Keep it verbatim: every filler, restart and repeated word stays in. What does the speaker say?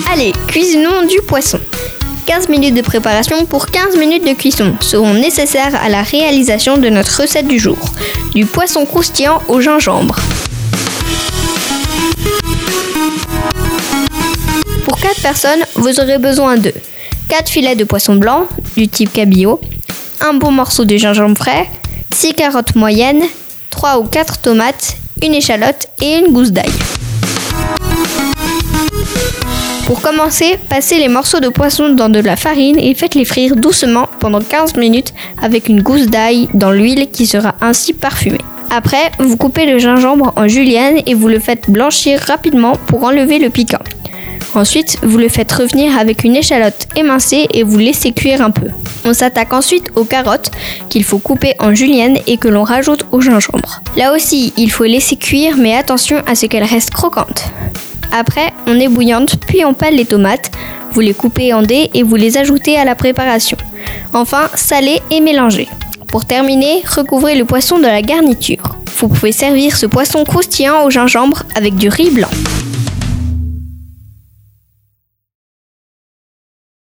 Allez, cuisinons du poisson. quinze minutes de préparation pour quinze minutes de cuisson seront nécessaires à la réalisation de notre recette du jour, du poisson croustillant au gingembre. Pour quatre personnes, vous aurez besoin de quatre filets de poisson blanc du type cabillaud, un bon morceau de gingembre frais, six carottes moyennes, trois ou quatre tomates, une échalote et une gousse d'ail. Pour commencer, passez les morceaux de poisson dans de la farine et faites-les frire doucement pendant quinze minutes avec une gousse d'ail dans l'huile qui sera ainsi parfumée. Après, vous coupez le gingembre en julienne et vous le faites blanchir rapidement pour enlever le piquant. Ensuite, vous le faites revenir avec une échalote émincée et vous laissez cuire un peu. On s'attaque ensuite aux carottes qu'il faut couper en julienne et que l'on rajoute au gingembre. Là aussi, il faut laisser cuire mais attention à ce qu'elles restent croquantes. Après, on ébouillante puis on pèle les tomates, vous les coupez en dés et vous les ajoutez à la préparation. Enfin, salez et mélangez. Pour terminer, recouvrez le poisson de la garniture. Vous pouvez servir ce poisson croustillant au gingembre avec du riz blanc.